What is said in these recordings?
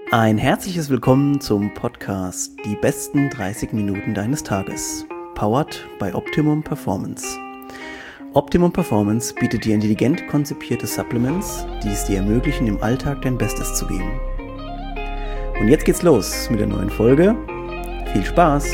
Ein herzliches Willkommen zum Podcast Die besten 30 Minuten deines Tages, powered by Optimum Performance. Optimum Performance bietet dir intelligent konzipierte Supplements, die es dir ermöglichen, im Alltag dein Bestes zu geben. Und jetzt geht's los mit der neuen Folge. Viel Spaß!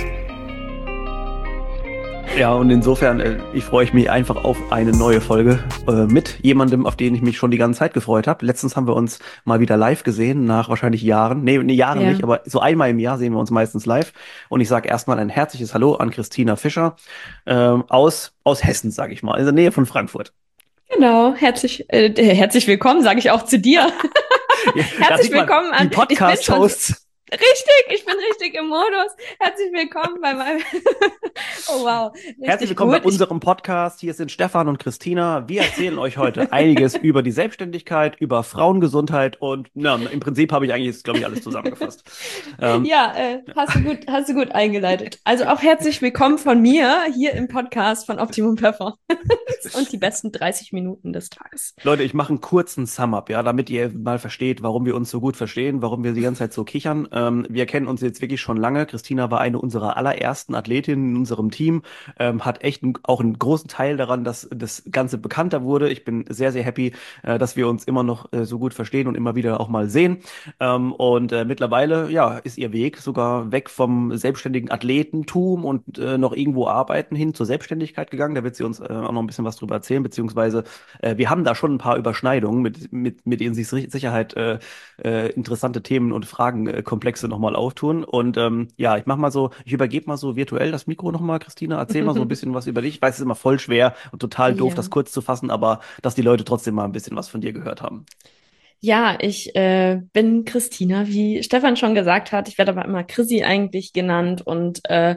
Ja, und insofern ich freue mich einfach auf eine neue Folge mit jemandem, auf den ich mich schon die ganze Zeit gefreut habe. Letztens haben wir uns mal wieder live gesehen, nach wahrscheinlich Jahren. Nee, Jahren Ja, nicht, aber so einmal im Jahr sehen wir uns meistens live. Und ich sage erstmal ein herzliches Hallo an Christina Fischer aus Hessen, sage ich mal, in der Nähe von Frankfurt. genau. Herzlich willkommen, sage ich auch zu dir. Da Herzlich sieht man, willkommen die an. Ich bin schon Podcast-Hosts. richtig, ich bin richtig im Modus. Herzlich willkommen bei meinem. Oh wow, Herzlich richtig willkommen bei gut. unserem Podcast. Hier sind Stefan und Christina. Wir erzählen euch heute einiges über die Selbstständigkeit, über Frauengesundheit und na, im Prinzip habe ich eigentlich jetzt, glaube ich, alles zusammengefasst. Ähm, Ja, hast du gut eingeleitet. Also auch herzlich willkommen von mir hier im Podcast von Optimum Performance und die besten 30 Minuten des Tages. Leute, ich mache einen kurzen Sum-Up, ja, damit ihr mal versteht, warum wir uns so gut verstehen, warum wir die ganze Zeit so kichern. Wir kennen uns jetzt wirklich schon lange. Christina war eine unserer allerersten Athletinnen in unserem Team, hat echt auch einen großen Teil daran, dass das Ganze bekannter wurde. Ich bin sehr, sehr happy, dass wir uns immer noch so gut verstehen und immer wieder auch mal sehen. Und mittlerweile, ja, ist ihr Weg sogar weg vom selbstständigen Athletentum und noch irgendwo arbeiten hin zur Selbstständigkeit gegangen. Da wird sie uns auch noch ein bisschen was drüber erzählen, beziehungsweise wir haben da schon ein paar Überschneidungen, mit denen sich Sicherheit interessante Themen und Fragenkomplexe nochmal auftun. Und ja, ich übergebe mal so virtuell das Mikro nochmal, Christina. Erzähl mal so ein bisschen was über dich. Ich weiß, es ist immer voll schwer und total doof, das Ja. kurz zu fassen, aber dass die Leute trotzdem mal ein bisschen was von dir gehört haben. Ja, ich bin Christina, wie Stefan schon gesagt hat. Ich werde aber immer Chrissy eigentlich genannt und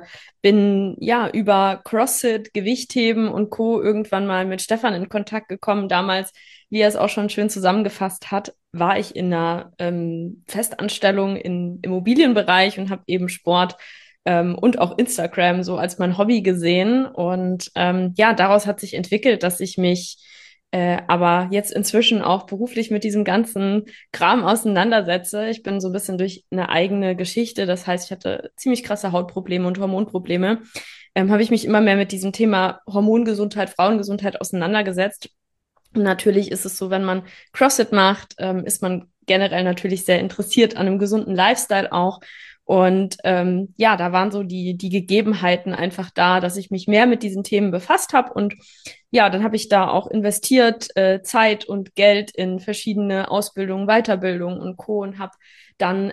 bin ja über CrossFit, Gewichtheben und Co. irgendwann mal mit Stefan in Kontakt gekommen. Damals, wie er es auch schon schön zusammengefasst hat, war ich in einer Festanstellung im Immobilienbereich und habe eben Sport und auch Instagram so als mein Hobby gesehen. Und ja, daraus hat sich entwickelt, dass ich mich aber jetzt inzwischen auch beruflich mit diesem ganzen Kram auseinandersetze. Ich bin so ein bisschen durch eine eigene Geschichte. Das heißt, ich hatte ziemlich krasse Hautprobleme und Hormonprobleme. Habe ich mich immer mehr mit diesem Thema Hormongesundheit, Frauengesundheit auseinandergesetzt. Und natürlich ist es so, wenn man CrossFit macht, ist man generell natürlich sehr interessiert an einem gesunden Lifestyle auch. Und ja, da waren so die Gegebenheiten einfach da, dass ich mich mehr mit diesen Themen befasst habe. Und ja, dann habe ich da auch investiert, Zeit und Geld in verschiedene Ausbildungen, Weiterbildungen und Co. und habe dann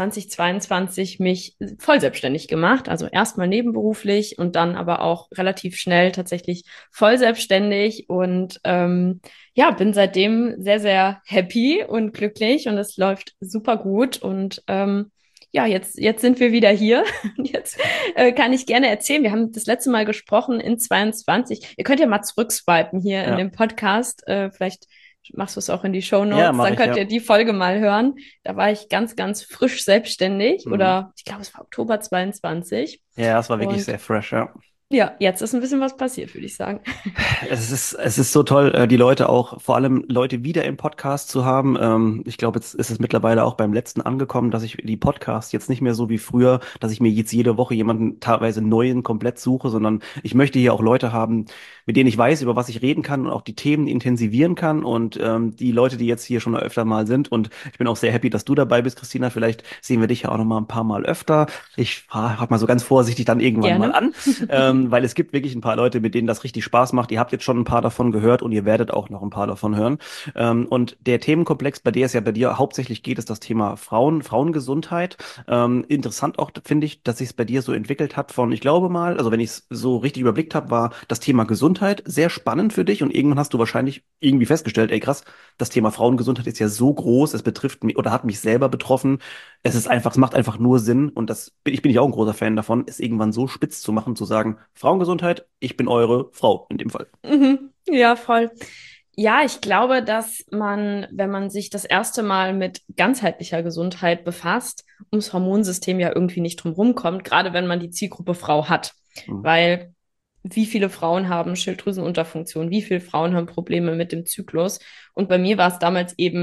2022 mich voll selbstständig gemacht. Also erstmal nebenberuflich und dann aber auch relativ schnell tatsächlich voll selbstständig und ja, bin seitdem sehr, sehr happy und glücklich und es läuft super gut und ja, jetzt sind wir wieder hier. Jetzt kann ich gerne erzählen. Wir haben das letzte Mal gesprochen in 22. Ihr könnt ja mal zurückswipen hier in Ja, dem Podcast. Vielleicht machst du es auch in die ja, Shownotes. mache Dann ich, könnt ja. ihr die Folge mal hören. Da war ich ganz, ganz frisch selbstständig Mhm. oder ich glaube, es war Oktober 22. Ja, es war wirklich Und sehr fresh, ja. ja, jetzt ist ein bisschen was passiert, würde ich sagen. Es ist so toll, die Leute auch, vor allem Leute wieder im Podcast zu haben. Ich glaube, jetzt ist es mittlerweile auch beim letzten angekommen, dass ich die Podcasts jetzt nicht mehr so wie früher, dass ich mir jetzt jede Woche jemanden teilweise neuen komplett suche, sondern ich möchte hier auch Leute haben, mit denen ich weiß, über was ich reden kann und auch die Themen intensivieren kann. Und die Leute, die jetzt hier schon öfter mal sind, und ich bin auch sehr happy, dass du dabei bist, Christina. Vielleicht sehen wir dich ja auch noch mal ein paar Mal öfter. Ich frage mal so ganz vorsichtig dann irgendwann mal Gerne. an, weil es gibt wirklich ein paar Leute, mit denen das richtig Spaß macht. Ihr habt jetzt schon ein paar davon gehört und ihr werdet auch noch ein paar davon hören. Und der Themenkomplex, bei der es ja bei dir hauptsächlich geht, ist das Thema Frauengesundheit. Interessant auch, finde ich, dass sich es bei dir so entwickelt hat von, ich glaube mal, also wenn ich es so richtig überblickt habe, war das Thema Gesundheit sehr spannend für dich und irgendwann hast du wahrscheinlich irgendwie festgestellt, ey krass, das Thema Frauengesundheit ist ja so groß, es betrifft mich oder hat mich selber betroffen. Es ist einfach, es macht einfach nur Sinn und ich bin ja auch ein großer Fan davon, es irgendwann so spitz zu machen, zu sagen, Frauengesundheit, ich bin eure Frau in dem Fall. Mhm. Ja, voll. Ja, ich glaube, dass man, wenn man sich das erste Mal mit ganzheitlicher Gesundheit befasst, ums Hormonsystem ja irgendwie nicht drum rumkommt, gerade wenn man die Zielgruppe Frau hat. Mhm. Weil wie viele Frauen haben Schilddrüsenunterfunktion, wie viele Frauen haben Probleme mit dem Zyklus. Und bei mir war es damals eben,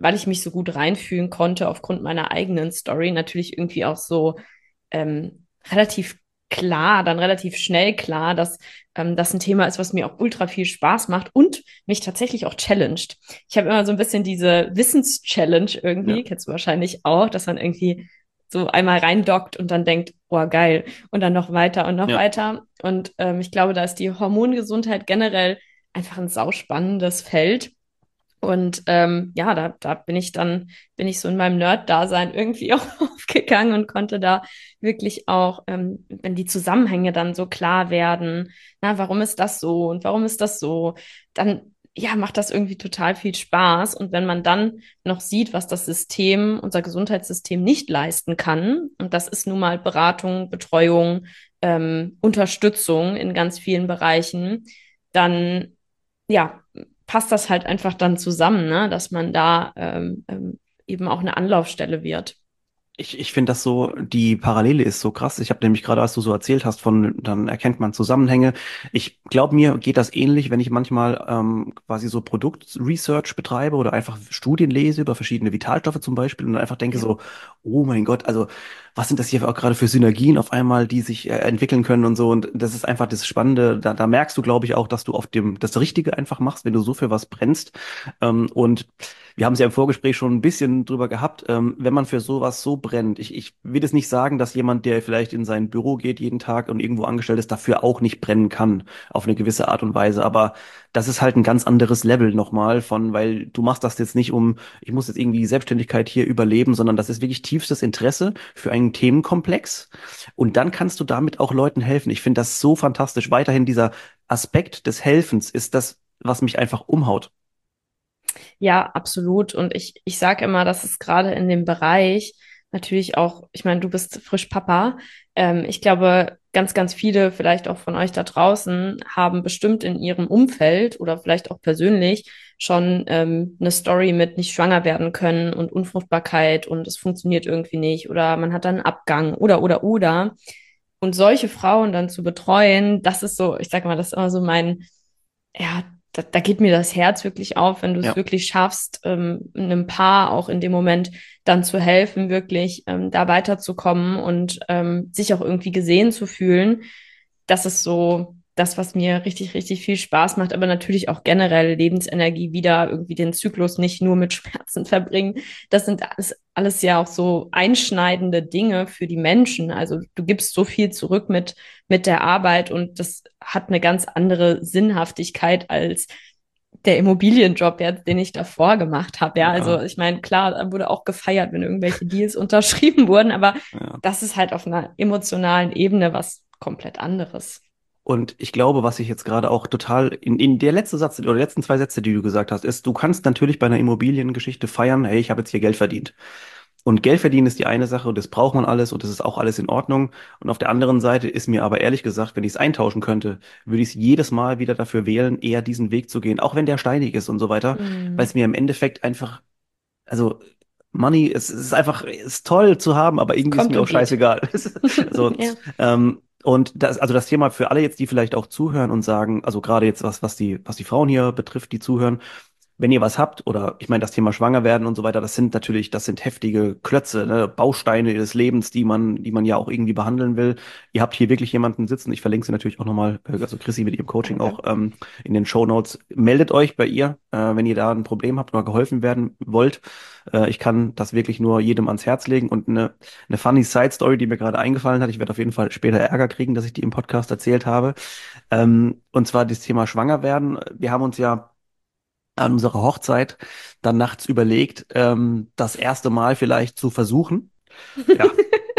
weil ich mich so gut reinfühlen konnte aufgrund meiner eigenen Story, natürlich irgendwie auch so relativ klar, dann relativ schnell klar, dass das ein Thema ist, was mir auch ultra viel Spaß macht und mich tatsächlich auch challenged. Ich habe immer so ein bisschen diese Wissenschallenge Ja. irgendwie, kennst du wahrscheinlich auch, dass man irgendwie so einmal reindockt und dann denkt, oh geil, und dann noch weiter und noch Ja. weiter. Und ich glaube, da ist die Hormongesundheit generell einfach ein sauspannendes Feld. Und ja, da bin ich so in meinem Nerd-Dasein irgendwie auch aufgegangen und konnte da wirklich auch, wenn die Zusammenhänge dann so klar werden, na, warum ist das so und warum ist das so, dann ja, macht das irgendwie total viel Spaß. Und wenn man dann noch sieht, was das System, unser Gesundheitssystem nicht leisten kann, und das ist nun mal Beratung, Betreuung, Unterstützung in ganz vielen Bereichen, dann ja, passt das halt einfach dann zusammen, ne? Dass man da eben auch eine Anlaufstelle wird. Ich finde das so, die Parallele ist so krass. Ich habe nämlich gerade, als du so erzählt hast, dann erkennt man Zusammenhänge. Ich glaube, mir geht das ähnlich, wenn ich manchmal quasi so Produktresearch betreibe oder einfach Studien lese über verschiedene Vitalstoffe zum Beispiel und dann einfach denke Ja. so, oh mein Gott, also was sind das hier auch gerade für Synergien auf einmal, die sich entwickeln können und so. Und das ist einfach das Spannende. Da merkst du, glaube ich, auch, dass du auf dem das Richtige einfach machst, wenn du so für was brennst. Und wir haben es ja im Vorgespräch schon ein bisschen drüber gehabt, wenn man für sowas so brennt. Ich will jetzt nicht sagen, dass jemand, der vielleicht in sein Büro geht jeden Tag und irgendwo angestellt ist, dafür auch nicht brennen kann, auf eine gewisse Art und Weise. Aber das ist halt ein ganz anderes Level nochmal von, weil du machst das jetzt nicht um, ich muss jetzt irgendwie die Selbstständigkeit hier überleben, sondern das ist wirklich tiefstes Interesse für einen Themenkomplex. Und dann kannst du damit auch Leuten helfen. Ich finde das so fantastisch. Weiterhin dieser Aspekt des Helfens ist das, was mich einfach umhaut. Ja, absolut. Und ich sage immer, dass es gerade in dem Bereich natürlich auch, ich meine, du bist frisch Papa. Ich glaube, ganz viele vielleicht auch von euch da draußen haben bestimmt in ihrem Umfeld oder vielleicht auch persönlich schon eine Story mit nicht schwanger werden können und Unfruchtbarkeit und es funktioniert irgendwie nicht oder man hat dann einen Abgang oder. Und solche Frauen dann zu betreuen, das ist so, ich sage mal, das ist immer so mein, ja, da geht mir das Herz wirklich auf, wenn du es Ja. wirklich schaffst, einem Paar auch in dem Moment dann zu helfen, wirklich da weiterzukommen und sich auch irgendwie gesehen zu fühlen. Das ist so das, was mir richtig viel Spaß macht, aber natürlich auch generell Lebensenergie wieder, irgendwie den Zyklus nicht nur mit Schmerzen verbringen. Das sind alles ja auch so einschneidende Dinge für die Menschen. Also du gibst so viel zurück mit der Arbeit und das hat eine ganz andere Sinnhaftigkeit als der Immobilienjob jetzt, den ich davor gemacht habe. Ja, also Ja, ich meine, klar, da wurde auch gefeiert, wenn irgendwelche Deals unterschrieben wurden, aber ja. das ist halt auf einer emotionalen Ebene was komplett anderes. Und ich glaube, was ich jetzt gerade auch total in der letzte Satz oder letzten zwei Sätze, die du gesagt hast, ist, du kannst natürlich bei einer Immobiliengeschichte feiern, hey, ich habe jetzt hier Geld verdient. Und Geld verdienen ist die eine Sache und das braucht man alles und das ist auch alles in Ordnung. Und auf der anderen Seite ist mir aber ehrlich gesagt, wenn ich es eintauschen könnte, würde ich es jedes Mal wieder dafür wählen, eher diesen Weg zu gehen, auch wenn der steinig ist und so weiter, weil Hm. es mir im Endeffekt einfach, also Money, es ist einfach, ist toll zu haben, aber Es irgendwie ist kommt mir auch und geht. scheißegal. Also, Ja. und das, also das Thema für alle jetzt, die vielleicht auch zuhören und sagen, also gerade jetzt was die Frauen hier betrifft, die zuhören, wenn ihr was habt, oder ich meine, das Thema Schwanger werden und so weiter, das sind heftige Klötze, ne, Bausteine des Lebens, die man ja auch irgendwie behandeln will. Ihr habt hier wirklich jemanden sitzen. Ich verlinke sie natürlich auch nochmal, also Chrissy mit ihrem Coaching auch Danke. in den Shownotes. Meldet euch bei ihr, wenn ihr da ein Problem habt oder geholfen werden wollt. Ich kann das wirklich nur jedem ans Herz legen. Und eine funny Side Story, die mir gerade eingefallen hat, ich werde auf jeden Fall später Ärger kriegen, dass ich die im Podcast erzählt habe. Und zwar das Thema Schwanger werden. Wir haben uns ja an unserer Hochzeit dann nachts überlegt, das erste Mal vielleicht zu versuchen. Ja,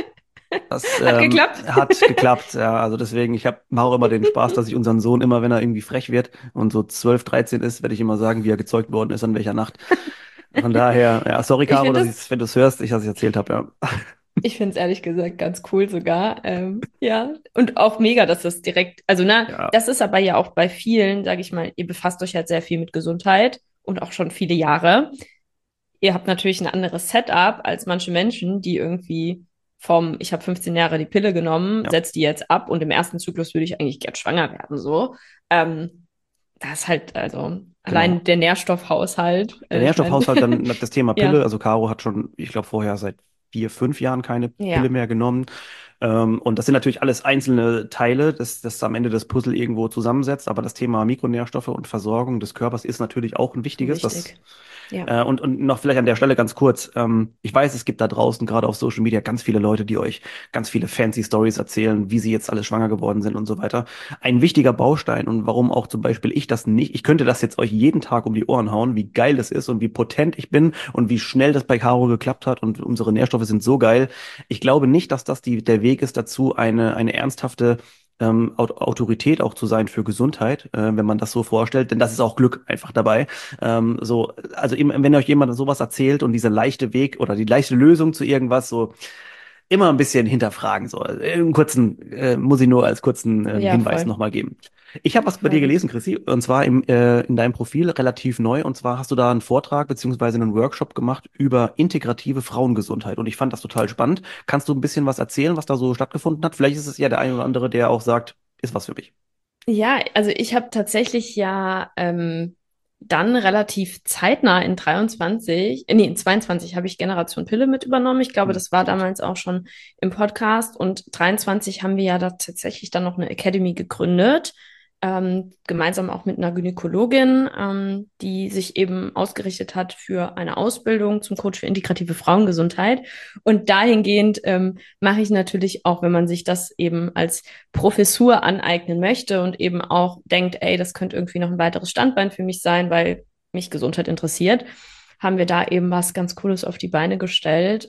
das Hat geklappt. hat geklappt. Ja, also deswegen, mache auch immer den Spaß, dass ich unseren Sohn immer, wenn er irgendwie frech wird und so 12, 13 ist, werde ich immer sagen, wie er gezeugt worden ist, an welcher Nacht. Von daher, ja, sorry, Ich Caro, finde das, wenn du es hörst, ich, dass ich erzählt habe, ja. ich finde es ehrlich gesagt ganz cool sogar. Ja. Und auch mega, dass das direkt, also na, Ja, das ist aber ja auch bei vielen, sage ich mal, ihr befasst euch halt sehr viel mit Gesundheit und auch schon viele Jahre. Ihr habt natürlich ein anderes Setup als manche Menschen, die irgendwie ich habe 15 Jahre die Pille genommen, ja. setz die jetzt ab und im ersten Zyklus würde ich eigentlich gern schwanger werden, so. Das ist halt, also Genau. Allein der Nährstoffhaushalt. Der Ich meine, Nährstoffhaushalt, dann das Thema ja, Pille. Also Caro hat schon, ich glaube, vorher seit 4, 5 Jahren keine Pille ja, mehr genommen. Und das sind natürlich alles einzelne Teile, das am Ende das Puzzle irgendwo zusammensetzt. Aber das Thema Mikronährstoffe und Versorgung des Körpers ist natürlich auch ein wichtiges. wichtig. Ja. Und noch vielleicht an der Stelle ganz kurz. Ich weiß, es gibt da draußen, gerade auf Social Media, ganz viele Leute, die euch ganz viele fancy Stories erzählen, wie sie jetzt alles schwanger geworden sind und so weiter. Ein wichtiger Baustein und warum auch zum Beispiel ich das nicht, ich könnte das jetzt euch jeden Tag um die Ohren hauen, wie geil das ist und wie potent ich bin und wie schnell das bei Caro geklappt hat und unsere Nährstoffe sind so geil. Ich glaube nicht, dass das der Weg ist dazu, eine ernsthafte Autorität auch zu sein für Gesundheit, wenn man das so vorstellt, denn das ist auch Glück einfach dabei. Also eben, wenn euch jemand sowas erzählt und dieser leichte Weg oder die leichte Lösung zu irgendwas, so immer ein bisschen hinterfragen. So, einen kurzen, muss ich nur als kurzen Ja, Hinweis voll. nochmal geben. Ich habe was bei Voll dir gut. gelesen, Chrissy, und zwar in deinem Profil relativ neu. Und zwar hast du da einen Vortrag beziehungsweise einen Workshop gemacht über integrative Frauengesundheit. Und ich fand das total spannend. Kannst du ein bisschen was erzählen, was da so stattgefunden hat? Vielleicht ist es ja der ein oder andere, der auch sagt, ist was für mich. Ja, also ich habe tatsächlich ja dann relativ zeitnah in 22 habe ich Generation Pille mit übernommen. Ich glaube, Hm, das war stimmt. damals auch schon im Podcast. Und 23 haben wir ja da tatsächlich dann noch eine Academy gegründet, gemeinsam auch mit einer Gynäkologin, die sich eben ausgerichtet hat für eine Ausbildung zum Coach für integrative Frauengesundheit. Und dahingehend mache ich natürlich auch, wenn man sich das eben als Professur aneignen möchte und eben auch denkt, ey, das könnte irgendwie noch ein weiteres Standbein für mich sein, weil mich Gesundheit interessiert, haben wir da eben was ganz Cooles auf die Beine gestellt.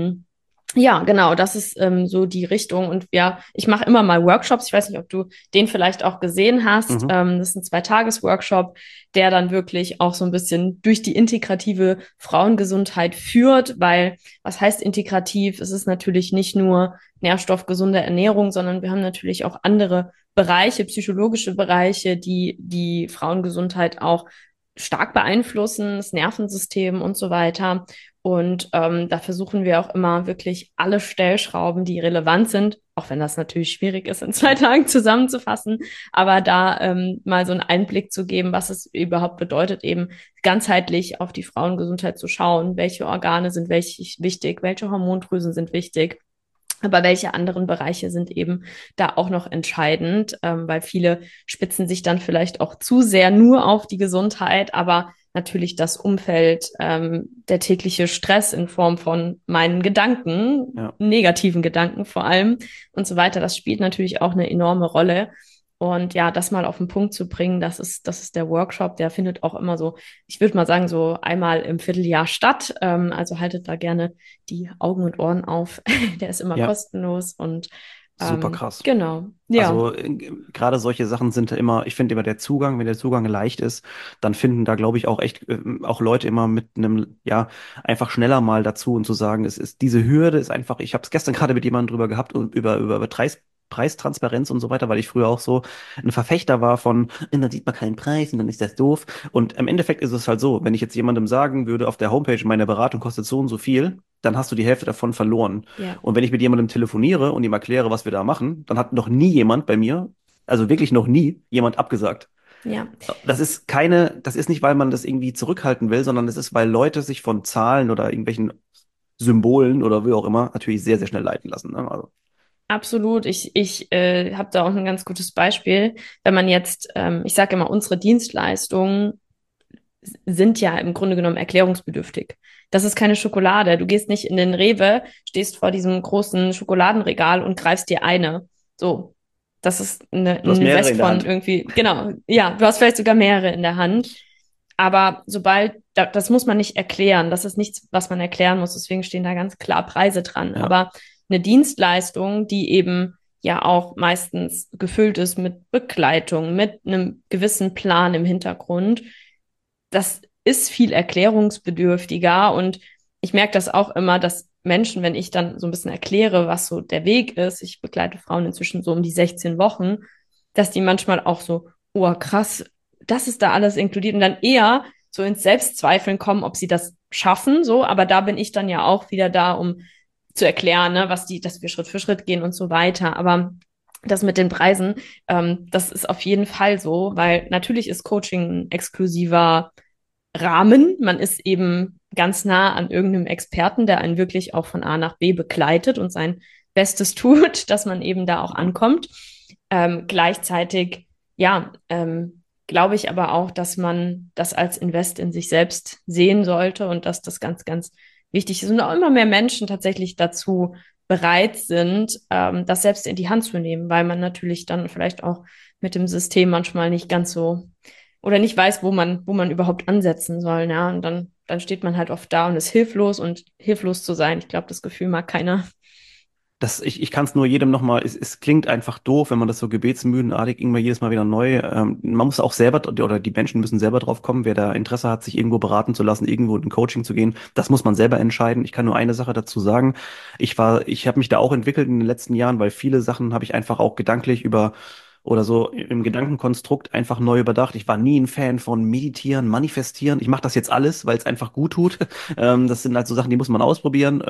Ja, genau, das ist so die Richtung. Und ja, ich mache immer mal Workshops. Ich weiß nicht, ob du den vielleicht auch gesehen hast. Mhm. Das ist ein Zweitages-Workshop, der dann wirklich auch so ein bisschen durch die integrative Frauengesundheit führt, weil was heißt integrativ? Es ist natürlich nicht nur nährstoffgesunde Ernährung, sondern wir haben natürlich auch andere Bereiche, psychologische Bereiche, die die Frauengesundheit auch stark beeinflussen, das Nervensystem und so weiter. Und da versuchen wir auch immer wirklich alle Stellschrauben, die relevant sind, auch wenn das natürlich schwierig ist, in 2 Tagen zusammenzufassen, aber da mal so einen Einblick zu geben, was es überhaupt bedeutet, eben ganzheitlich auf die Frauengesundheit zu schauen, welche Organe sind welche wichtig, welche Hormondrüsen sind wichtig. Aber welche anderen Bereiche sind eben da auch noch entscheidend, weil viele spitzen sich dann vielleicht auch zu sehr nur auf die Gesundheit, aber natürlich das Umfeld, der tägliche Stress in Form von meinen Gedanken, Ja. negativen Gedanken vor allem und so weiter, das spielt natürlich auch eine enorme Rolle. Und ja, das mal auf den Punkt zu bringen, das ist der Workshop, der findet auch immer so, ich würde mal sagen, so einmal im Vierteljahr statt. Also haltet da gerne die Augen und Ohren auf. Der ist immer Ja, kostenlos und super krass. genau, ja, Also gerade solche Sachen sind immer, ich finde immer der Zugang, wenn der Zugang leicht ist, dann finden da, glaube ich, auch echt auch Leute immer mit einem, ja, einfach schneller mal dazu und zu sagen, es ist diese Hürde ist einfach, ich habe es gestern gerade mit jemandem drüber gehabt und über Preistransparenz und so weiter, weil ich früher auch so ein Verfechter war von, dann sieht man keinen Preis und dann ist das doof. Und im Endeffekt ist es halt so, wenn ich jetzt jemandem sagen würde, auf der Homepage, meine Beratung kostet so und so viel, dann hast du die Hälfte davon verloren. ja, Und wenn ich mit jemandem telefoniere und ihm erkläre, was wir da machen, dann hat noch nie jemand bei mir, also wirklich noch nie, jemand abgesagt. ja. Das ist nicht, weil man das irgendwie zurückhalten will, sondern es ist, weil Leute sich von Zahlen oder irgendwelchen Symbolen oder wie auch immer natürlich sehr, sehr schnell leiten lassen. Ne? Also, Absolut. Ich habe da auch ein ganz gutes Beispiel. Wenn man jetzt, ich sage immer, unsere Dienstleistungen sind ja im Grunde genommen erklärungsbedürftig. Das ist keine Schokolade. Du gehst nicht in den Rewe, stehst vor diesem großen Schokoladenregal und greifst dir eine. So, das ist du hast ein mehrere Invest in der von Hand. irgendwie, genau, ja, du hast vielleicht sogar mehrere in der Hand. Aber das muss man nicht erklären. Das ist nichts, was man erklären muss. Deswegen stehen da ganz klar Preise dran. Ja, Aber eine Dienstleistung, die eben ja auch meistens gefüllt ist mit Begleitung, mit einem gewissen Plan im Hintergrund, das ist viel erklärungsbedürftiger und ich merke das auch immer, dass Menschen, wenn ich dann so ein bisschen erkläre, was so der Weg ist, ich begleite Frauen inzwischen so um die 16 Wochen, dass die manchmal auch so, oh krass, das ist da alles inkludiert und dann eher so ins Selbstzweifeln kommen, ob sie das schaffen, so, aber da bin ich dann ja auch wieder da, um zu erklären, ne, dass wir Schritt für Schritt gehen und so weiter. Aber das mit den Preisen, das ist auf jeden Fall so, weil natürlich ist Coaching ein exklusiver Rahmen. Man ist eben ganz nah an irgendeinem Experten, der einen wirklich auch von A nach B begleitet und sein Bestes tut, dass man eben da auch ankommt. Gleichzeitig, ja, glaube ich aber auch, dass man das als Invest in sich selbst sehen sollte und dass das ganz, ganz wichtig ist und auch immer mehr Menschen tatsächlich dazu bereit sind, das selbst in die Hand zu nehmen, weil man natürlich dann vielleicht auch mit dem System manchmal nicht ganz so oder nicht weiß, wo man überhaupt ansetzen soll. Ja? Und dann steht man halt oft da und ist hilflos und hilflos zu sein. Ich glaube, das Gefühl mag keiner. Ich kann es nur jedem nochmal, es klingt einfach doof, wenn man das so gebetsmühlenartig immer jedes Mal wieder neu, man muss auch selber, oder die Menschen müssen selber drauf kommen, wer da Interesse hat, sich irgendwo beraten zu lassen, irgendwo in ein Coaching zu gehen, das muss man selber entscheiden. Ich kann nur eine Sache dazu sagen. Ich habe mich da auch entwickelt in den letzten Jahren, weil viele Sachen habe ich einfach auch gedanklich über oder so im Gedankenkonstrukt einfach neu überdacht. Ich war nie ein Fan von Meditieren, Manifestieren. Ich mache das jetzt alles, weil es einfach gut tut. Das sind halt so Sachen, die muss man ausprobieren.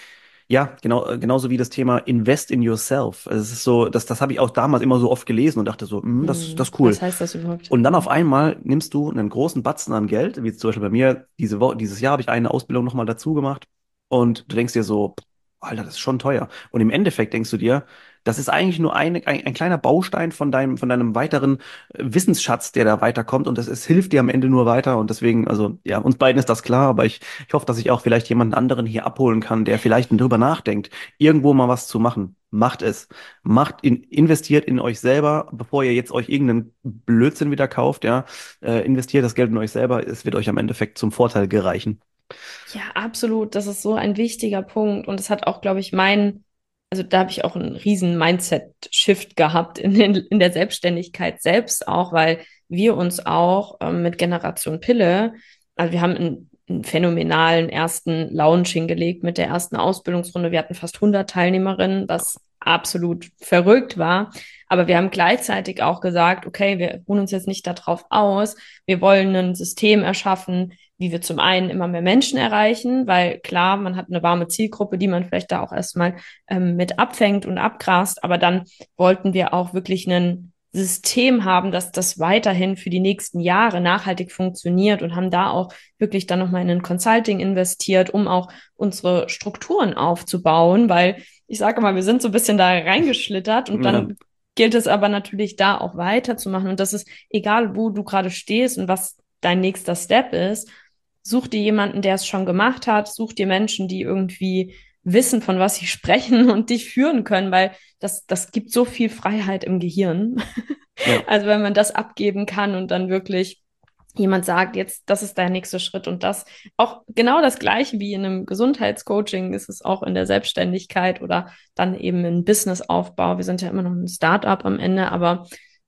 Ja, genau, genauso wie das Thema Invest in yourself. Also es ist so, das habe ich auch damals immer so oft gelesen und dachte so, das ist cool. Was heißt das überhaupt? Und dann auf einmal nimmst du einen großen Batzen an Geld, wie zum Beispiel bei mir, dieses Jahr habe ich eine Ausbildung nochmal dazu gemacht und du denkst dir so, Alter, das ist schon teuer. Und im Endeffekt denkst du dir, das ist eigentlich nur ein kleiner Baustein von deinem weiteren Wissensschatz, der da weiterkommt und es hilft dir am Ende nur weiter und deswegen, also ja, uns beiden ist das klar, aber ich hoffe, dass ich auch vielleicht jemanden anderen hier abholen kann, der vielleicht drüber nachdenkt, irgendwo mal was zu machen. Macht es. Investiert in euch selber, bevor ihr jetzt euch irgendeinen Blödsinn wieder kauft, ja. Investiert das Geld in euch selber, es wird euch am Endeffekt zum Vorteil gereichen. Ja, absolut. Das ist so ein wichtiger Punkt. Und es hat auch, glaube ich, also da habe ich auch einen riesen Mindset-Shift gehabt in der Selbstständigkeit selbst auch, weil wir uns auch mit Generation Pille, also wir haben einen phänomenalen ersten Launch hingelegt mit der ersten Ausbildungsrunde. Wir hatten fast 100 Teilnehmerinnen, was absolut verrückt war. Aber wir haben gleichzeitig auch gesagt, okay, wir ruhen uns jetzt nicht darauf aus. Wir wollen ein System erschaffen, wie wir zum einen immer mehr Menschen erreichen, weil klar, man hat eine warme Zielgruppe, die man vielleicht da auch erstmal mit abfängt und abgrast, aber dann wollten wir auch wirklich ein System haben, dass das weiterhin für die nächsten Jahre nachhaltig funktioniert und haben da auch wirklich dann nochmal in ein Consulting investiert, um auch unsere Strukturen aufzubauen, weil ich sage mal, wir sind so ein bisschen da reingeschlittert und Ja. dann gilt es aber natürlich da auch weiterzumachen und das ist egal, wo du gerade stehst und was dein nächster Step ist, such dir jemanden, der es schon gemacht hat, such dir Menschen, die irgendwie wissen, von was sie sprechen und dich führen können, weil das gibt so viel Freiheit im Gehirn. Ja. Also wenn man das abgeben kann und dann wirklich jemand sagt, jetzt, das ist dein nächster Schritt und das auch genau das Gleiche wie in einem Gesundheitscoaching ist es auch in der Selbstständigkeit oder dann eben in Businessaufbau. Wir sind ja immer noch ein Startup am Ende, aber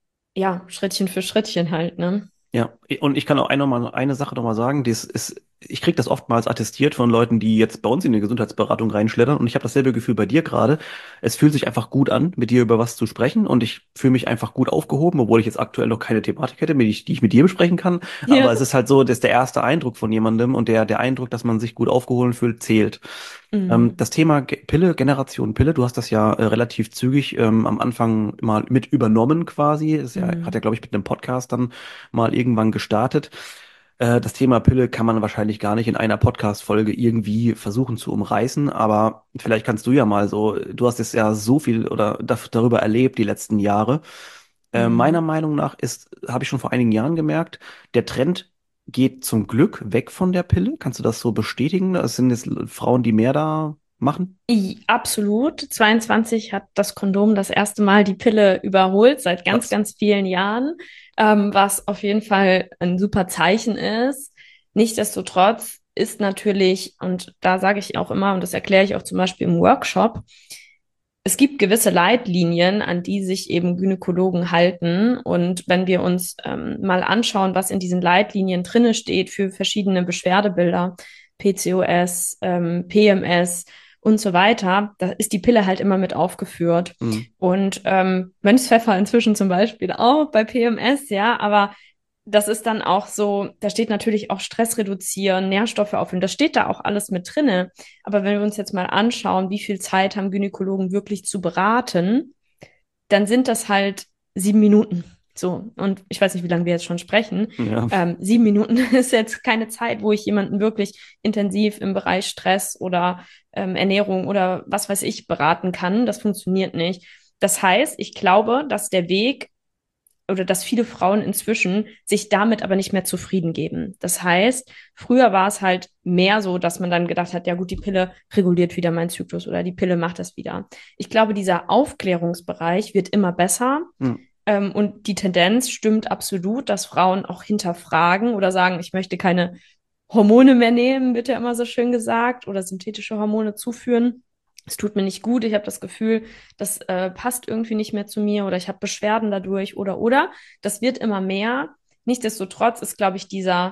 ja, Schrittchen für Schrittchen halt, ne? Ja, und ich kann auch eine Sache noch mal sagen, ich kriege das oftmals attestiert von Leuten, die jetzt bei uns in die Gesundheitsberatung reinschlittern und ich habe dasselbe Gefühl bei dir gerade. Es fühlt sich einfach gut an, mit dir über was zu sprechen und ich fühle mich einfach gut aufgehoben, obwohl ich jetzt aktuell noch keine Thematik hätte, die ich mit dir besprechen kann. Aber Ja. es ist halt so, das ist der erste Eindruck von jemandem und der Eindruck, dass man sich gut aufgehoben fühlt, zählt. Mhm. Das Thema Pille, Generation Pille, du hast das ja relativ zügig am Anfang mal mit übernommen quasi. Hat ja, Mhm. glaube ich, mit einem Podcast dann mal irgendwann gestartet. Das Thema Pille kann man wahrscheinlich gar nicht in einer Podcast-Folge irgendwie versuchen zu umreißen, aber vielleicht kannst du ja mal so, du hast es ja so viel oder darüber erlebt die letzten Jahre. Meiner Mhm. Meinung nach habe ich schon vor einigen Jahren gemerkt, der Trend geht zum Glück weg von der Pille. Kannst du das so bestätigen? Es sind jetzt Frauen, die mehr da machen? Absolut. 22 hat das Kondom das erste Mal die Pille überholt, seit ganz, Krass. ganz vielen Jahren, was auf jeden Fall ein super Zeichen ist. Nichtsdestotrotz ist natürlich, und da sage ich auch immer, und das erkläre ich auch zum Beispiel im Workshop, es gibt gewisse Leitlinien, an die sich eben Gynäkologen halten. Und wenn wir uns mal anschauen, was in diesen Leitlinien drinne steht für verschiedene Beschwerdebilder, PCOS, PMS und so weiter, da ist die Pille halt immer mit aufgeführt. Mhm. Und Mönchspfeffer inzwischen zum Beispiel auch bei PMS, ja, aber das ist dann auch so, da steht natürlich auch Stress reduzieren, Nährstoffe auffüllen, das steht da auch alles mit drinne. Aber wenn wir uns jetzt mal anschauen, wie viel Zeit haben Gynäkologen wirklich zu beraten, dann sind das halt 7 Minuten. So, und ich weiß nicht, wie lange wir jetzt schon sprechen. Ja. 7 Minuten ist jetzt keine Zeit, wo ich jemanden wirklich intensiv im Bereich Stress oder Ernährung oder was weiß ich beraten kann. Das funktioniert nicht. Das heißt, ich glaube, dass der Weg oder dass viele Frauen inzwischen sich damit aber nicht mehr zufrieden geben. Das heißt, früher war es halt mehr so, dass man dann gedacht hat, ja gut, die Pille reguliert wieder meinen Zyklus oder die Pille macht das wieder. Ich glaube, dieser Aufklärungsbereich wird immer besser. Hm. Und die Tendenz stimmt absolut, dass Frauen auch hinterfragen oder sagen, ich möchte keine Hormone mehr nehmen, wird ja immer so schön gesagt, oder synthetische Hormone zuführen. Es tut mir nicht gut, ich habe das Gefühl, das passt irgendwie nicht mehr zu mir oder ich habe Beschwerden dadurch oder. Das wird immer mehr. Nichtsdestotrotz ist, glaube ich,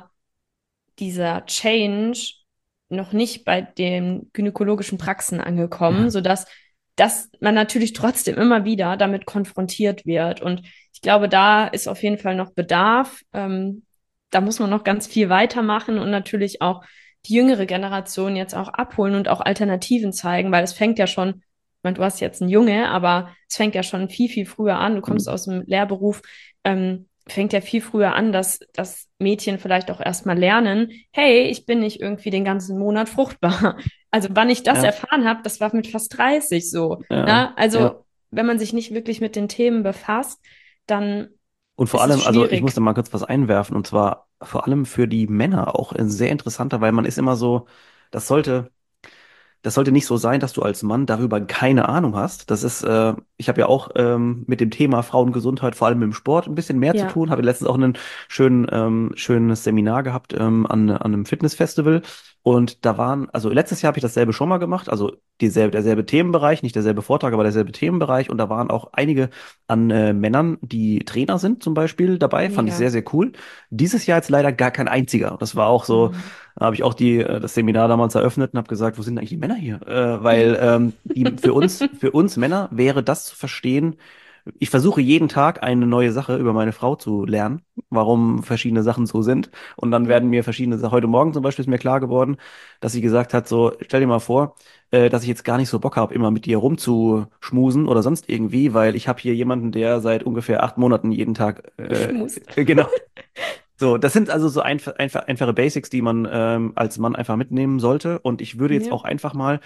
dieser Change noch nicht bei den gynäkologischen Praxen angekommen, Ja. sodass man natürlich trotzdem immer wieder damit konfrontiert wird. Und ich glaube, da ist auf jeden Fall noch Bedarf. Da muss man noch ganz viel weitermachen und natürlich auch die jüngere Generation jetzt auch abholen und auch Alternativen zeigen, weil es fängt ja schon, ich meine, du hast jetzt einen Junge, aber es fängt ja schon viel, viel früher an. Du kommst Hm. aus dem Lehrberuf, fängt ja viel früher an, dass Mädchen vielleicht auch erstmal lernen, hey, ich bin nicht irgendwie den ganzen Monat fruchtbar. Also wann ich das Ja. erfahren habe, das war mit fast 30 so. Ja. Ja, also Ja. wenn man sich nicht wirklich mit den Themen befasst, dann Und vor ist es allem, also ich muss schwierig. da mal kurz was einwerfen, und zwar vor allem für die Männer auch ein sehr interessanter, weil man ist immer so, das sollte. Das sollte nicht so sein, dass du als Mann darüber keine Ahnung hast. Ich habe ja auch mit dem Thema Frauengesundheit, vor allem im Sport, ein bisschen mehr zu Ja, tun. Habe letztens auch ein schönes Seminar gehabt an einem Fitnessfestival. Und da waren, also letztes Jahr habe ich dasselbe schon mal gemacht, also derselbe Themenbereich, nicht derselbe Vortrag, aber derselbe Themenbereich. Und da waren auch einige an Männern, die Trainer sind zum Beispiel dabei, fand ich mega. sehr, sehr cool. Dieses Jahr jetzt leider gar kein einziger. Das war auch so. Mhm. Da habe ich auch das Seminar damals eröffnet und habe gesagt, wo sind eigentlich die Männer hier? Weil für uns Männer wäre das zu verstehen. Ich versuche jeden Tag eine neue Sache über meine Frau zu lernen, warum verschiedene Sachen so sind. Und dann Ja. werden mir verschiedene Sachen, heute Morgen zum Beispiel ist mir klar geworden, dass sie gesagt hat, so, stell dir mal vor, dass ich jetzt gar nicht so Bock habe, immer mit dir rumzuschmusen oder sonst irgendwie, weil ich habe hier jemanden, der seit ungefähr 8 Monaten jeden Tag, Schmust. genau, so, das sind also so einfache Basics, die man als Mann einfach mitnehmen sollte. Und ich würde jetzt Ja. auch einfach mal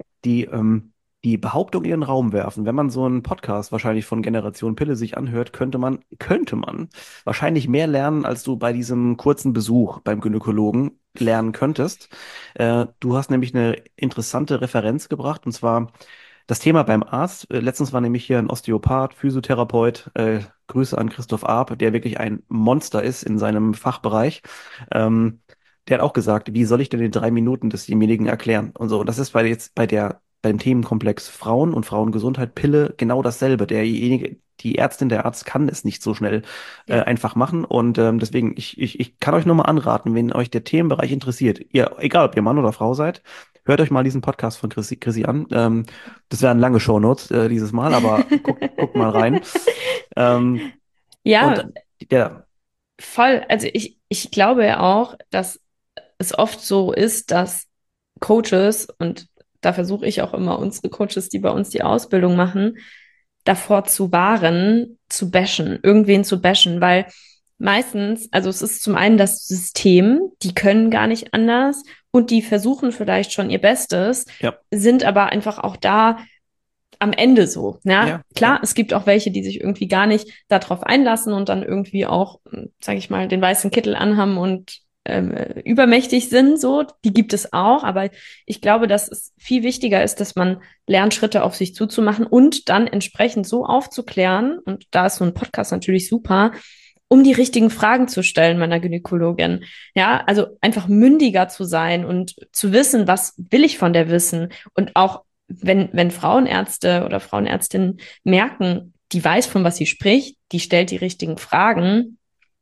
die Behauptung in den Raum werfen. Wenn man so einen Podcast wahrscheinlich von Generation Pille sich anhört, könnte man wahrscheinlich mehr lernen, als du bei diesem kurzen Besuch beim Gynäkologen lernen könntest. Du hast nämlich eine interessante Referenz gebracht, und zwar das Thema beim Arzt. Letztens war nämlich hier ein Osteopath, Physiotherapeut, Grüße an Christoph Arp, der wirklich ein Monster ist in seinem Fachbereich. Ähm, Der hat auch gesagt, wie soll ich denn in 3 Minuten desjenigen erklären? Und so. Und das ist beim Themenkomplex Frauen und Frauengesundheit, Pille, genau dasselbe. Die Ärztin, der Arzt kann es nicht so schnell Ja. einfach machen. Und deswegen, ich kann euch nur mal anraten, wenn euch der Themenbereich interessiert, egal ob ihr Mann oder Frau seid, hört euch mal diesen Podcast von Chrissy an. Das wären lange Shownotes dieses Mal, aber guckt mal rein. Ähm, und Ja, ja, voll. Also ich glaube ja auch, dass es oft so ist, dass Coaches, und da versuche ich auch immer unsere Coaches, die bei uns die Ausbildung machen, davor zu wahren, zu bashen, irgendwen zu bashen, weil meistens, also es ist zum einen das System, die können gar nicht anders und die versuchen vielleicht schon ihr Bestes, ja, sind aber einfach auch da am Ende so. Ja, ja, klar, ja, es gibt auch welche, die sich irgendwie gar nicht darauf einlassen und dann irgendwie auch, sage ich mal, den weißen Kittel anhaben und übermächtig sind, so, die gibt es auch, aber ich glaube, dass es viel wichtiger ist, dass man lernt, Schritte auf sich zuzumachen und dann entsprechend so aufzuklären, und da ist so ein Podcast natürlich super, um die richtigen Fragen zu stellen meiner Gynäkologin. Ja, also einfach mündiger zu sein und zu wissen, was will ich von der wissen, und auch wenn Frauenärzte oder Frauenärztinnen merken, die weiß, von was sie spricht, die stellt die richtigen Fragen,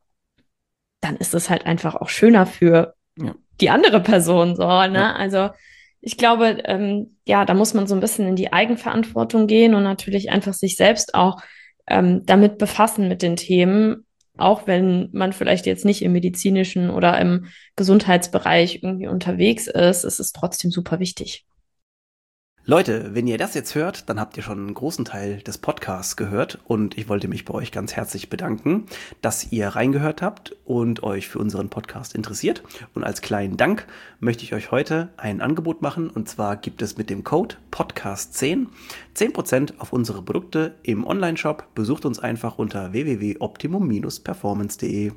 dann ist es halt einfach auch schöner für ja, die andere Person, so, ja. ne? Also ich glaube, ja, da muss man so ein bisschen in die Eigenverantwortung gehen und natürlich einfach sich selbst auch damit befassen mit den Themen, auch wenn man vielleicht jetzt nicht im medizinischen oder im Gesundheitsbereich irgendwie unterwegs ist, ist es trotzdem super wichtig. Leute, wenn ihr das jetzt hört, dann habt ihr schon einen großen Teil des Podcasts gehört und ich wollte mich bei euch ganz herzlich bedanken, dass ihr reingehört habt und euch für unseren Podcast interessiert. Und als kleinen Dank möchte ich euch heute ein Angebot machen und zwar gibt es mit dem Code Podcast10 10% auf unsere Produkte im Onlineshop. Besucht uns einfach unter www.optimum-performance.de.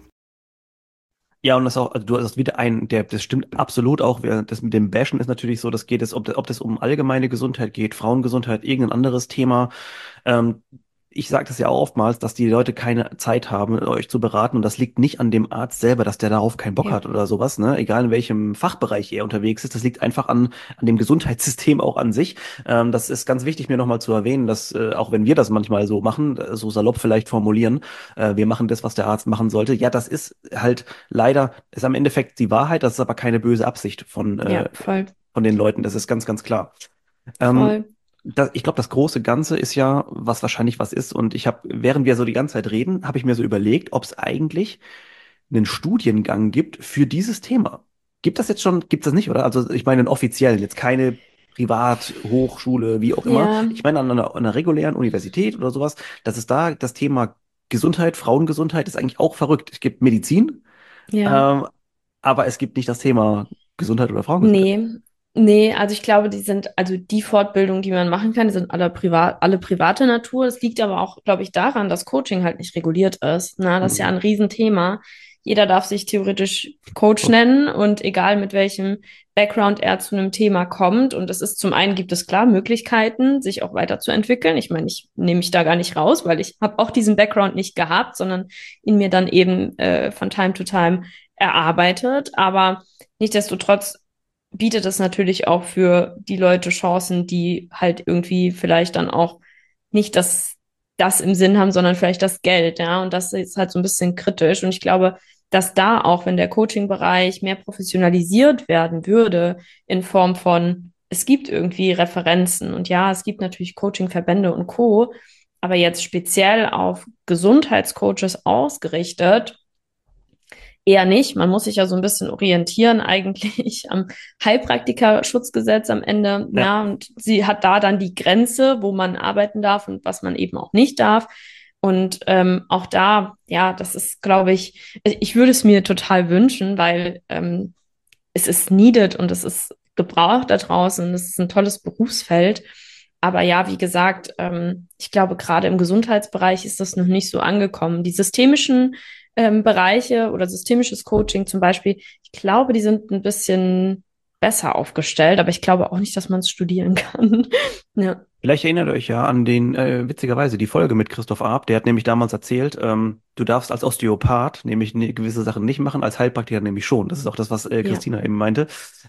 Ja, und das auch, also du hast wieder das stimmt absolut auch. Das mit dem Bashen ist natürlich so, das geht es, ob das um allgemeine Gesundheit geht, Frauengesundheit, irgendein anderes Thema. Ähm, Ich sage das ja auch oftmals, dass die Leute keine Zeit haben, euch zu beraten. Und das liegt nicht an dem Arzt selber, dass der darauf keinen Bock Ja, hat oder sowas, ne? Egal in welchem Fachbereich er unterwegs ist. Das liegt einfach an dem Gesundheitssystem auch an sich. Das ist ganz wichtig, mir nochmal zu erwähnen, dass auch wenn wir das manchmal so machen, so salopp vielleicht formulieren, wir machen das, was der Arzt machen sollte. Ja, das ist halt leider, ist am Endeffekt die Wahrheit. Das ist aber keine böse Absicht ja, voll, von den Leuten. Das ist ganz, ganz klar. Ähm, voll. Ich glaube, das große Ganze ist ja, was wahrscheinlich was ist. Und ich habe, während wir so die ganze Zeit reden, habe ich mir so überlegt, ob es eigentlich einen Studiengang gibt für dieses Thema. Gibt das jetzt schon, gibt das nicht, oder? Also ich meine einen offiziellen, jetzt keine Privathochschule, wie auch immer. Ja, Ich meine an einer regulären Universität oder sowas, dass es da das Thema Gesundheit, Frauengesundheit ist eigentlich auch verrückt. Es gibt Medizin, ja. ähm, aber es gibt nicht das Thema Gesundheit oder Frauengesundheit. Nee, nee, also ich glaube, also die Fortbildungen, die man machen kann, die sind alle private Natur. Das liegt aber auch, glaube ich, daran, dass Coaching halt nicht reguliert ist. Na, das ist ja Mhm. ein Riesenthema. Jeder darf sich theoretisch Coach nennen und egal mit welchem Background er zu einem Thema kommt. Und es ist zum einen gibt es klar Möglichkeiten, sich auch weiterzuentwickeln. Ich meine, ich nehme mich da gar nicht raus, weil ich habe auch diesen Background nicht gehabt, sondern ihn mir dann eben von Time to Time erarbeitet. Aber nichtsdestotrotz bietet es natürlich auch für die Leute Chancen, die halt irgendwie vielleicht dann auch nicht das im Sinn haben, sondern vielleicht das Geld, ja. Und das ist halt so ein bisschen kritisch. Und ich glaube, dass da auch, wenn der Coaching-Bereich mehr professionalisiert werden würde, in Form von, es gibt irgendwie Referenzen und ja, es gibt natürlich Coaching-Verbände und Co., aber jetzt speziell auf Gesundheitscoaches ausgerichtet, eher nicht. Man muss sich ja so ein bisschen orientieren eigentlich am Heilpraktikerschutzgesetz am Ende. Ja. Ja, und sie hat da dann die Grenze, wo man arbeiten darf und was man eben auch nicht darf. Und auch da, ja, das ist, glaube ich würde es mir total wünschen, weil es ist needed und es ist gebraucht da draußen und es ist ein tolles Berufsfeld. Aber ja, wie gesagt, ich glaube, gerade im Gesundheitsbereich ist das noch nicht so angekommen. Die systemischen Bereiche oder systemisches Coaching zum Beispiel, ich glaube, die sind ein bisschen besser aufgestellt, aber ich glaube auch nicht, dass man es studieren kann. Ja, Vielleicht erinnert ihr euch ja an witzigerweise, die Folge mit Christoph Arp. Der hat nämlich damals erzählt, du darfst als Osteopath nämlich gewisse Sachen nicht machen, als Heilpraktiker nämlich schon. Das ist auch das, was ja, Christina eben meinte.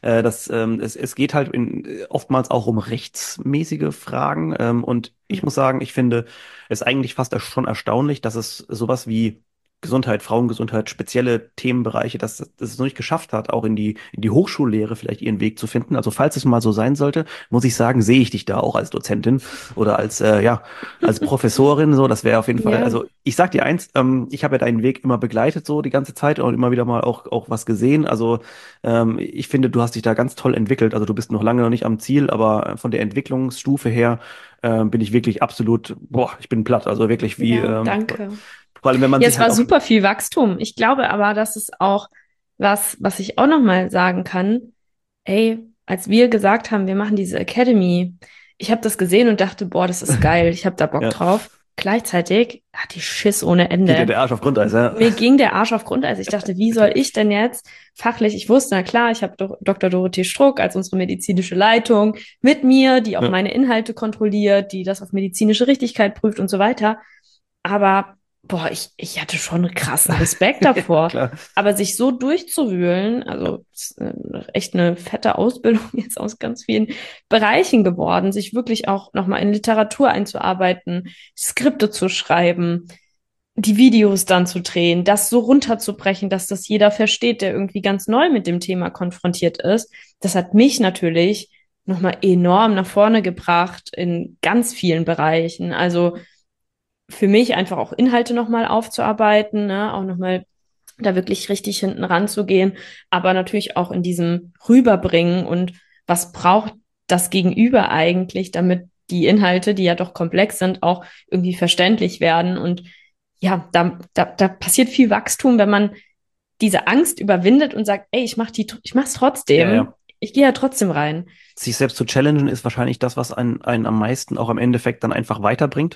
Es geht halt oftmals auch um rechtsmäßige Fragen. Und ich muss sagen, ich finde es eigentlich fast schon erstaunlich, dass es sowas wie Gesundheit, Frauengesundheit, spezielle Themenbereiche, dass es noch nicht geschafft hat, auch in die Hochschullehre vielleicht ihren Weg zu finden. Also falls es mal so sein sollte, muss ich sagen, sehe ich dich da auch als Dozentin oder als Professorin. So, das wäre auf jeden Fall, ja, also ich sag dir eins, ich habe ja deinen Weg immer begleitet, so die ganze Zeit und immer wieder mal auch was gesehen. Also ich finde, du hast dich da ganz toll entwickelt. Also du bist noch nicht am Ziel, aber von der Entwicklungsstufe her bin ich wirklich absolut, boah, ich bin platt. Also wirklich wie, ja, danke. vor allem wenn man Ja, sich es halt war auch, super viel Wachstum. Ich glaube aber, das ist auch was ich auch nochmal sagen kann. Ey, als wir gesagt haben, wir machen diese Academy, ich habe das gesehen und dachte, boah, das ist geil, ich habe da Bock ja, drauf. Gleichzeitig hatte ich Schiss ohne geht dir Ende. der Arsch auf Grundeis, ja. Mir ging der Arsch auf Grundeis. Ich dachte, wie soll ich denn jetzt fachlich, ich wusste, na klar, ich habe Dr. Dorothee Struck als unsere medizinische Leitung mit mir, die auch Ja. meine Inhalte kontrolliert, die das auf medizinische Richtigkeit prüft und so weiter. Aber boah, ich hatte schon einen krassen Respekt Ja, davor. klar. Aber sich so durchzuwühlen, also echt eine fette Ausbildung jetzt aus ganz vielen Bereichen geworden, sich wirklich auch nochmal in Literatur einzuarbeiten, Skripte zu schreiben, die Videos dann zu drehen, das so runterzubrechen, dass das jeder versteht, der irgendwie ganz neu mit dem Thema konfrontiert ist. Das hat mich natürlich nochmal enorm nach vorne gebracht in ganz vielen Bereichen. Also für mich einfach auch Inhalte nochmal aufzuarbeiten, ne? Auch nochmal da wirklich richtig hinten ranzugehen, aber natürlich auch in diesem Rüberbringen und was braucht das Gegenüber eigentlich, damit die Inhalte, die ja doch komplex sind, auch irgendwie verständlich werden. Und ja, da passiert viel Wachstum, wenn man diese Angst überwindet und sagt, ey, ich mach's Ja, trotzdem. ja. Ich gehe ja trotzdem rein. Sich selbst zu challengen ist wahrscheinlich das, was einen am meisten auch im Endeffekt dann einfach weiterbringt.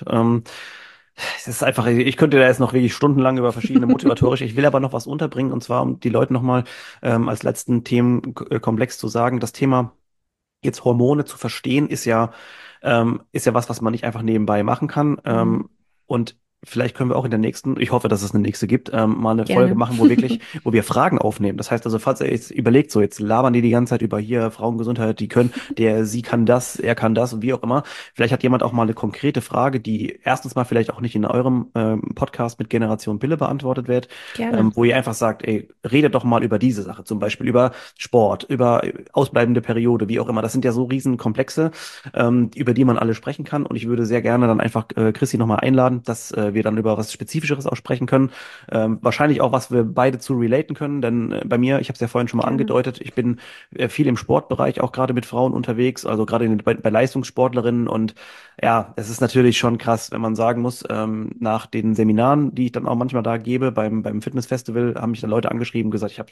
Es ist einfach, ich könnte da jetzt noch wirklich stundenlang über verschiedene motivatorische, ich will aber noch was unterbringen und zwar, um die Leute nochmal als letzten Themenkomplex zu sagen, das Thema jetzt Hormone zu verstehen, ist ja was man nicht einfach nebenbei machen kann. Mhm. Und vielleicht können wir auch in der nächsten, ich hoffe, dass es eine nächste gibt, mal eine Folge Gerne. machen, wo wir Fragen aufnehmen. Das heißt also, falls ihr jetzt überlegt, so jetzt labern die ganze Zeit über hier Frauengesundheit, sie kann das, er kann das und wie auch immer. Vielleicht hat jemand auch mal eine konkrete Frage, die erstens mal vielleicht auch nicht in eurem Podcast mit Generation Pille beantwortet wird, Gerne. wo ihr einfach sagt, ey, redet doch mal über diese Sache, zum Beispiel über Sport, über ausbleibende Periode, wie auch immer. Das sind ja so Riesenkomplexe, über die man alle sprechen kann. Und ich würde sehr gerne dann einfach Chrissy nochmal einladen, dass wir dann über was Spezifischeres auch sprechen können. Wahrscheinlich auch, was wir beide zu relaten können, denn bei mir, ich habe es ja vorhin schon mal Gerne. angedeutet, ich bin viel im Sportbereich, auch gerade mit Frauen unterwegs, also gerade bei Leistungssportlerinnen. Und ja, es ist natürlich schon krass, wenn man sagen muss, nach den Seminaren, die ich dann auch manchmal da gebe, beim Fitnessfestival, haben mich dann Leute angeschrieben und gesagt, ich habe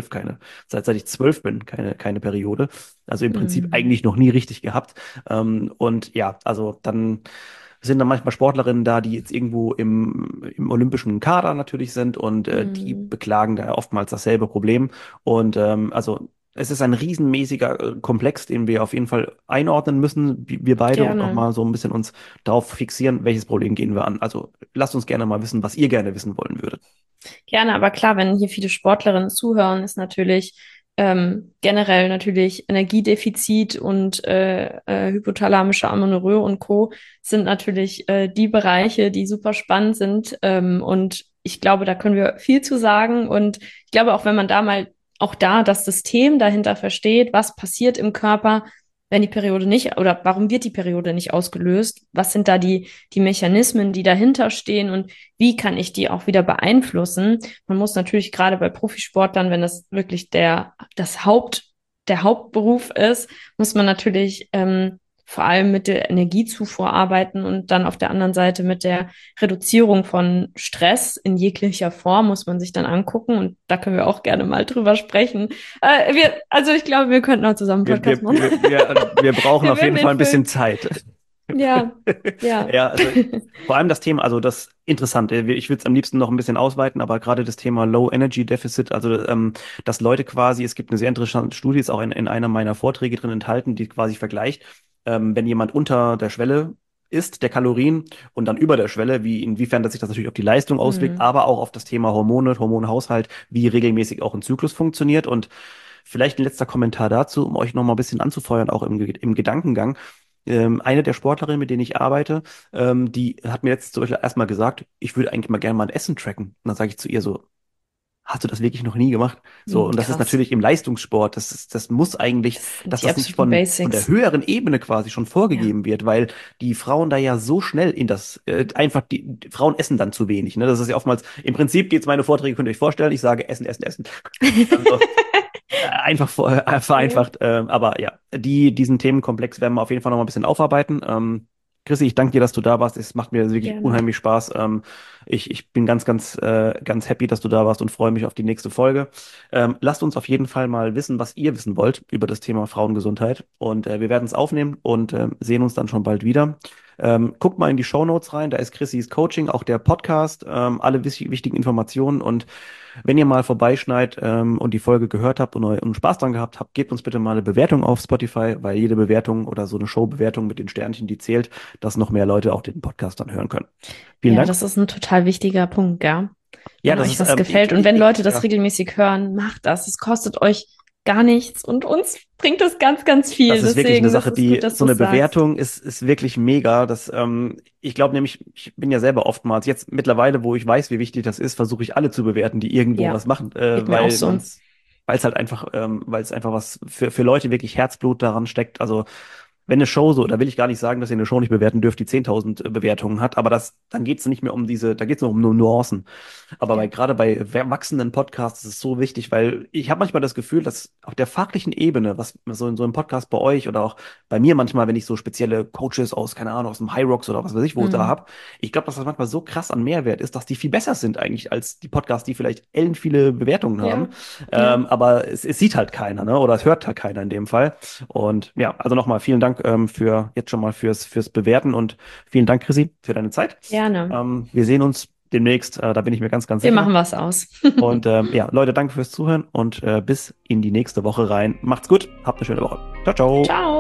seit ich 12 bin, keine Periode. Also im Prinzip Mhm. eigentlich noch nie richtig gehabt. Und ja, also dann sind dann manchmal Sportlerinnen da, die jetzt irgendwo im olympischen Kader natürlich sind und die Mhm. beklagen da oftmals dasselbe Problem. Und also es ist ein riesenmäßiger Komplex, den wir auf jeden Fall einordnen müssen, wir beide, und auch Gerne. mal so ein bisschen uns darauf fixieren, welches Problem gehen wir an. Also lasst uns gerne mal wissen, was ihr gerne wissen wollen würdet. Gerne, aber klar, wenn hier viele Sportlerinnen zuhören, ist natürlich generell natürlich Energiedefizit und hypothalamische Amenorrhoe und Co. sind natürlich die Bereiche, die super spannend sind. Und ich glaube, da können wir viel zu sagen. Und ich glaube, auch wenn man da mal auch da das System dahinter versteht, was passiert im Körper, wenn die Periode nicht, oder warum wird die Periode nicht ausgelöst? Was sind da die Mechanismen, die dahinter stehen und wie kann ich die auch wieder beeinflussen? Man muss natürlich gerade bei Profisportlern, wenn das wirklich der Hauptberuf ist, muss man natürlich vor allem mit der Energiezufuhr arbeiten und dann auf der anderen Seite mit der Reduzierung von Stress in jeglicher Form muss man sich dann angucken und da können wir auch gerne mal drüber sprechen. Also ich glaube, wir könnten auch zusammen einen Wir, Podcast wir, machen. wir, wir brauchen Wir auf würden jeden Fall den ein bisschen füllen. Zeit. Ja, ja. Ja, also vor allem das Thema, also das Interessante, ich würde es am liebsten noch ein bisschen ausweiten, aber gerade das Thema Low Energy Deficit, also dass Leute quasi, es gibt eine sehr interessante Studie, ist auch in einer meiner Vorträge drin enthalten, die quasi vergleicht, wenn jemand unter der Schwelle ist, der Kalorien, und dann über der Schwelle, inwiefern dass sich das natürlich auf die Leistung auswirkt, Hm. aber auch auf das Thema Hormone, Hormonhaushalt, wie regelmäßig auch ein Zyklus funktioniert. Und vielleicht ein letzter Kommentar dazu, um euch noch mal ein bisschen anzufeuern, auch im Gedankengang. Eine der Sportlerinnen, mit denen ich arbeite, die hat mir jetzt zum Beispiel erstmal gesagt, ich würde eigentlich mal gerne mal ein Essen tracken. Und dann sage ich zu ihr so, hast du das wirklich noch nie gemacht? So, Hm, und das ist krass. natürlich im Leistungssport, das muss eigentlich, Das sind dass die das nicht absoluten von der Basics. höheren Ebene quasi schon Ja. vorgegeben wird, weil die Frauen da ja so schnell einfach die Frauen essen dann zu wenig, ne? Das ist ja oftmals, im Prinzip geht's meine Vorträge, könnt ihr euch vorstellen, ich sage Essen, Essen, Essen. Dann so, einfach Ja, vereinfacht. Aber ja, diesen Themenkomplex werden wir auf jeden Fall noch mal ein bisschen aufarbeiten. Chrissy, ich danke dir, dass du da warst. Es macht mir wirklich gerne. unheimlich Spaß. Ich bin ganz happy, dass du da warst und freue mich auf die nächste Folge. Lasst uns auf jeden Fall mal wissen, was ihr wissen wollt über das Thema Frauengesundheit. Und wir werden es aufnehmen und sehen uns dann schon bald wieder. Guckt mal in die Shownotes rein, da ist Chrissys Coaching, auch der Podcast, alle wichtigen Informationen. Und wenn ihr mal vorbeischneit und die Folge gehört habt und Spaß dran gehabt habt, gebt uns bitte mal eine Bewertung auf Spotify, weil jede Bewertung oder so eine Showbewertung mit den Sternchen, die zählt, dass noch mehr Leute auch den Podcast dann hören können. Vielen Ja, Dank. das ist ein total wichtiger Punkt, ja. Ja, Wenn das euch ist, was gefällt und wenn Leute das ja. regelmäßig hören, macht das. Es kostet euch gar nichts und uns bringt es ganz, ganz viel. Das ist wirklich eine Deswegen, das Sache, ist gut, dass so du eine es sagst. Bewertung ist wirklich mega. Ich glaube nämlich, ich bin ja selber oftmals, jetzt mittlerweile, wo ich weiß, wie wichtig das ist, versuche ich alle zu bewerten, die irgendwo Ja, was machen, geht mir auch so. weil es halt einfach, weil es einfach was für Leute wirklich Herzblut daran steckt. Also wenn eine Show so, da will ich gar nicht sagen, dass ihr eine Show nicht bewerten dürft, die 10.000 Bewertungen hat, aber dann geht es nicht mehr um da geht es nur um nur Nuancen. Aber Ja. gerade bei wachsenden Podcasts ist es so wichtig, weil ich habe manchmal das Gefühl, dass auf der fachlichen Ebene, was so in so einem Podcast bei euch oder auch bei mir manchmal, wenn ich so spezielle Coaches aus, keine Ahnung, aus dem High Rocks oder was weiß ich, wo da Mhm. habe, ich glaube, dass das manchmal so krass an Mehrwert ist, dass die viel besser sind eigentlich als die Podcasts, die vielleicht ellenviele Bewertungen haben. Ja. Ja. Aber es sieht halt keiner, ne? Oder es hört halt keiner in dem Fall. Und ja, also nochmal vielen Dank für jetzt schon mal fürs Bewerten und vielen Dank, Chrissy, für deine Zeit. Gerne. Wir sehen uns demnächst, da bin ich mir ganz, ganz Wir sicher. machen was aus. Und ja, Leute, danke fürs Zuhören und bis in die nächste Woche rein. Macht's gut, habt eine schöne Woche. Ciao, ciao. Ciao.